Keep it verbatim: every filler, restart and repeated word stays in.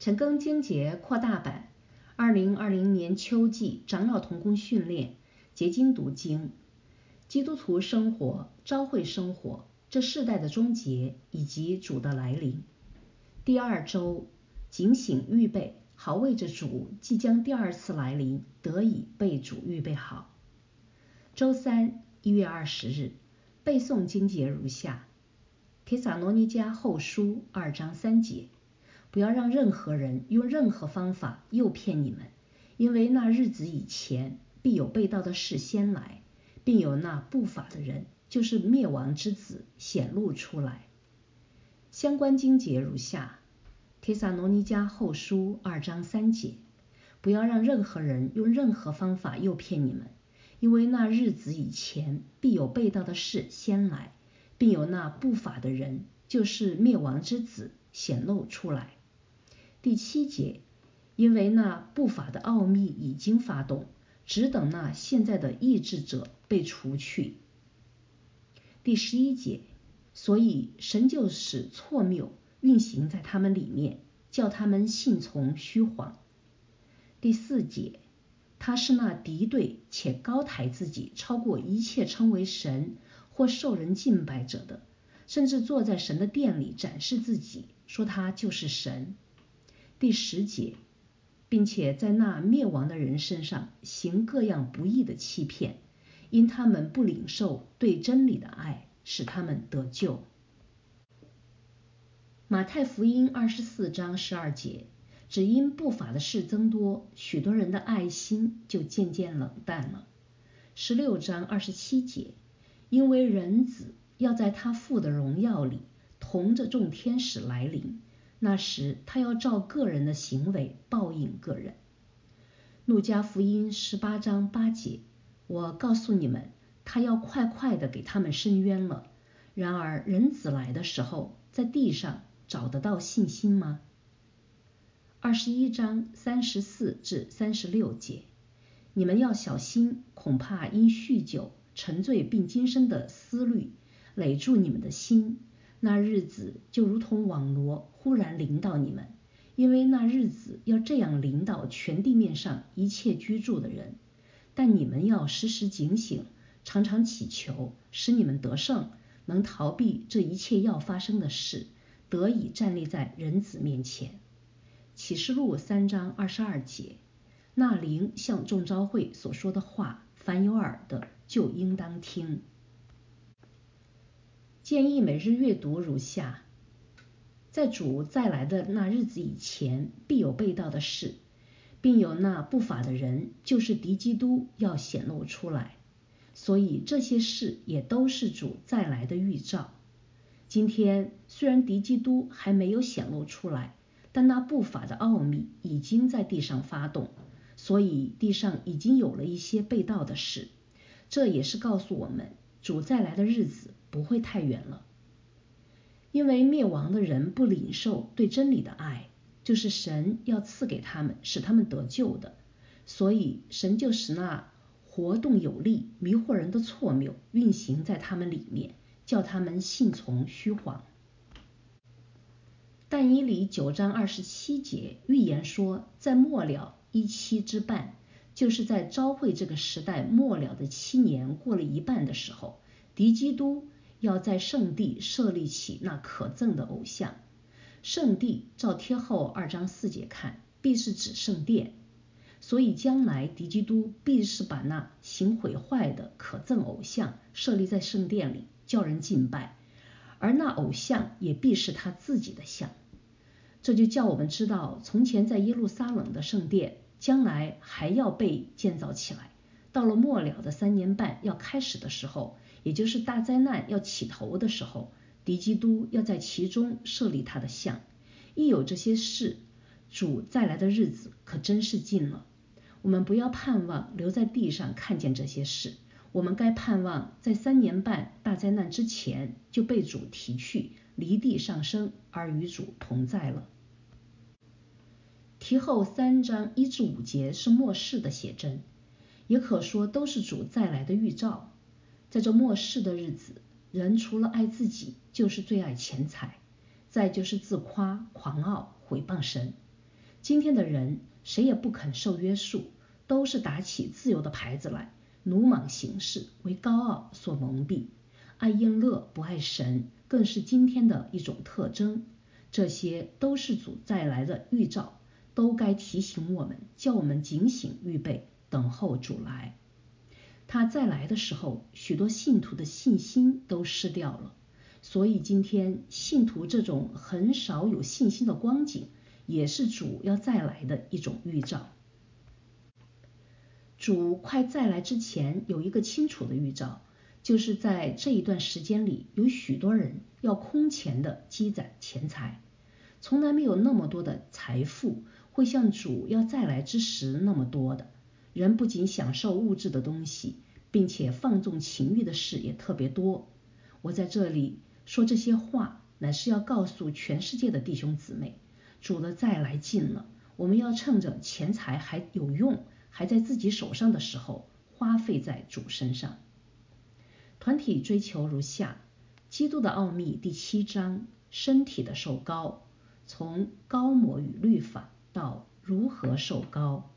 陈庚经节扩大版，二零二零年秋季长老同工训练，结晶读经。基督徒生活、召会生活，这世代的终结以及主的来临。第二周，警醒预备，好为着主即将第二次来临得以被主预备好。周三，一月二十日，背诵经节如下：帖撒罗尼迦后书二章三节，不要让任何人用任何方法诱骗你们，因为那日子以前必有被盗的事先来，并有那不法的人，就是灭亡之子显露出来。相关经节如下：帖撒罗尼迦后书二章三节，不要让任何人用任何方法诱骗你们，因为那日子以前必有被盗的事先来，并有那不法的人，就是灭亡之子显露出来。第七节，因为那不法的奥秘已经发动，只等那现在的抑制者被除去。第十一节，所以神就使错谬运行在他们里面，叫他们信从虚谎。第四节，他是那敌对且高抬自己超过一切称为神或受人敬拜者的，甚至坐在神的殿里展示自己，说他就是神。第十节，并且在那灭亡的人身上行各样不义的欺骗，因他们不领受对真理的爱，使他们得救。马太福音二十四章十二节，只因不法的事增多，许多人的爱心就渐渐冷淡了。十六章二十七节，因为人子要在他父的荣耀里同着众天使来临，那时他要照个人的行为报应个人。路加福音十八章八节，我告诉你们，他要快快的给他们伸冤了。然而人子来的时候，在地上找得到信心吗？二十一章三十四至三十六节，你们要小心，恐怕因酗酒、沉醉并今生的思虑累住你们的心，那日子就如同网罗忽然临到你们，因为那日子要这样临到全地面上一切居住的人。但你们要时时警醒，常常祈求，使你们得胜，能逃避这一切要发生的事，得以站立在人子面前。启示录三章二十二节，那灵向众召会所说的话，凡有耳的就应当听。建议每日阅读如下：在主再来的那日子以前，必有被盗的事，并有那不法的人，就是敌基督要显露出来。所以这些事也都是主再来的预兆。今天虽然敌基督还没有显露出来，但那不法的奥秘已经在地上发动，所以地上已经有了一些被盗的事。这也是告诉我们，主再来的日子不会太远了。因为灭亡的人不领受对真理的爱，就是神要赐给他们，使他们得救的，所以神就使那活动有力、迷惑人的错谬运行在他们里面，叫他们信从虚谎。但以理九章二十七节预言说，在末了一期之半，就是在召会这个时代末了的七年过了一半的时候，敌基督要在圣地设立起那可憎的偶像。圣地照帖后二章四节看，必是指圣殿，所以将来敌基督必是把那行毁坏的可憎偶像设立在圣殿里，叫人敬拜，而那偶像也必是他自己的像。这就叫我们知道，从前在耶路撒冷的圣殿将来还要被建造起来，到了末了的三年半要开始的时候，也就是大灾难要起头的时候，敌基督要在其中设立他的像。一有这些事，主再来的日子可真是近了。我们不要盼望留在地上看见这些事，我们该盼望在三年半大灾难之前就被主提去，离地上升，而与主同在了。题后三章一至五节是末世的写真，也可说都是主再来的预兆。在这末世的日子，人除了爱自己，就是最爱钱财，再就是自夸、狂傲、毁谤神。 今天的人谁也不肯受约束，都是打起自由的牌子来，鲁莽行事，为高傲所蒙蔽，爱宴乐不爱神，更是今天的一种特征。这些都是主再来的预兆，都该提醒我们，叫我们警醒预备，等候主来。他再来的时候，许多信徒的信心都失掉了，所以今天信徒这种很少有信心的光景，也是主要再来的一种预兆。主快再来之前有一个清楚的预兆，就是在这一段时间里，有许多人要空前的积攒钱财，从来没有那么多的财富会像主要再来之时那么多的。人不仅享受物质的东西，并且放纵情欲的事也特别多。我在这里说这些话，乃是要告诉全世界的弟兄姊妹，主的再来近了，我们要趁着钱财还有用，还在自己手上的时候，花费在主身上。团体追求如下：基督的奥秘第七章，身体的受膏，从膏抹与律法到如何受膏。